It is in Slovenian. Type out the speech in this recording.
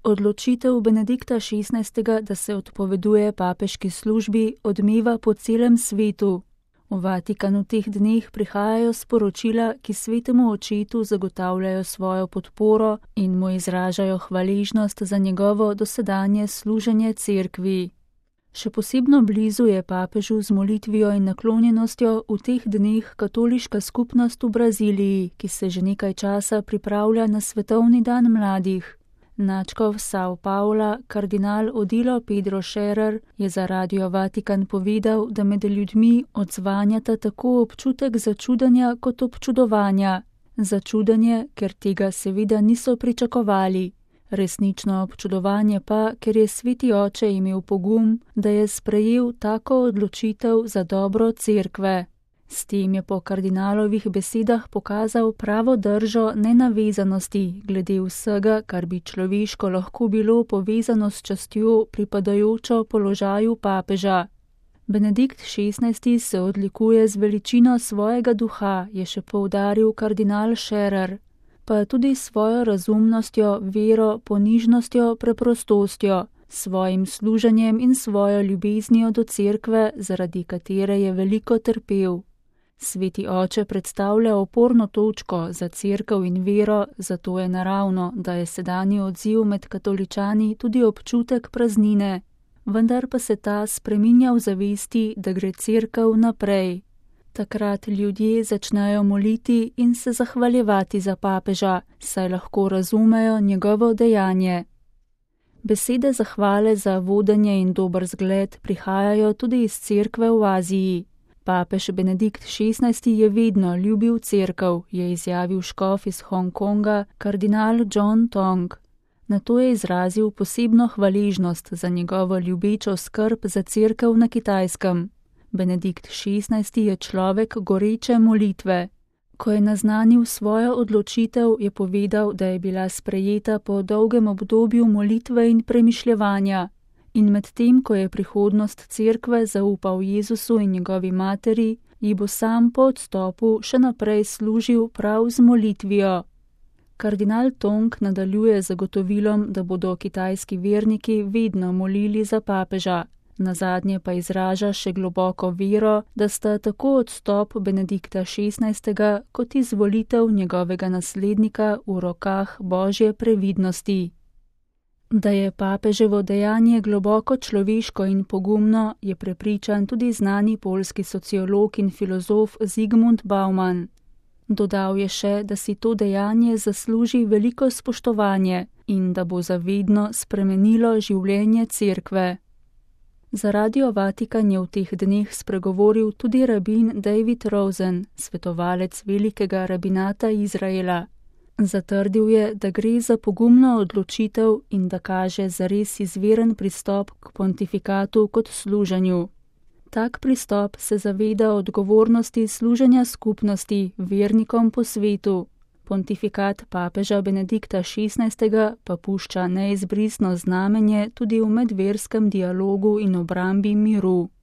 Odločitev Benedikta XVI., da se odpoveduje papeški službi, odmeva po celem svetu. V Vatikanu teh dneh prihajajo sporočila, ki svetemu očetu zagotavljajo svojo podporo in mu izražajo hvaležnost za njegovo dosedanje služenje cerkvi. Še posebno blizu je papežu z molitvijo in naklonjenostjo v teh dneh katoliška skupnost v Braziliji, ki se že nekaj časa pripravlja na svetovni dan mladih. Nadškof São Paula, kardinal Odilo Pedro Scherer, je za Radio Vatikan povedal, da med ljudmi odzvanjata tako občutek začudenja kot občudovanja. Začudenje, ker tega seveda niso pričakovali. Resnično občudovanje pa, ker je sveti oče imel pogum, da je sprejel tako odločitev za dobro cerkve. S tem je po kardinalovih besedah pokazal pravo držo nenavezanosti glede vsega, kar bi človeško lahko bilo povezano s častjo pripadajočo položaju papeža. Benedikt XVI. Se odlikuje z veličino svojega duha, je še poudaril kardinal Scherer, pa tudi svojo razumnostjo, vero, ponižnostjo, preprostostjo, svojim služenjem in svojo ljubeznijo do cerkve, zaradi katere je veliko trpel. Sveti oče predstavlja oporno točko za cerkev in vero, zato je naravno, da je sedanji odziv med katoličani tudi občutek praznine, vendar pa se ta spreminja v zavesti, da gre cerkev naprej. Takrat ljudje začnejo moliti in se zahvaljevati za papeža, saj lahko razumejo njegovo dejanje. Besede zahvale za vodenje in dober zgled prihajajo tudi iz cerkve v Aziji. Papež Benedikt XVI. Je vedno ljubil cerkev, je izjavil škof iz Hongkonga, kardinal John Tong. Nato je izrazil posebno hvaležnost za njegovo ljubečo skrb za cerkev na Kitajskem. Benedikt XVI. Je človek goreče molitve. Ko je naznanil svojo odločitev, je povedal, da je bila sprejeta po dolgem obdobju molitve in premišljevanja. In medtem, ko je prihodnost cerkve zaupal Jezusu in njegovi materi, ji bo sam po odstopu še naprej služil prav z molitvijo. Kardinal Tong nadaljuje zagotovilom, da bodo kitajski verniki vedno molili za papeža. Nazadnje pa izraža še globoko vero, da sta tako odstop Benedikta XVI. Kot izvolitev njegovega naslednika v rokah Božje previdnosti. Da je papeževo dejanje globoko človeško in pogumno, je prepričan tudi znani poljski sociolog in filozof Zygmunt Bauman. Dodal je še, da si to dejanje zasluži veliko spoštovanje in da bo zavedno spremenilo življenje cerkve. Za Radio Vatikan je v teh dneh spregovoril tudi rabin David Rosen, svetovalec velikega rabinata Izraela. Zatrdil je, da gre za pogumno odločitev in da kaže zares izviren pristop k pontifikatu kot služenju. Tak pristop se zaveda odgovornosti služenja skupnosti vernikom po svetu. Pontifikat papeža Benedikta XVI. Pa pušča neizbrisno znamenje tudi v medverskem dialogu in obrambi miru.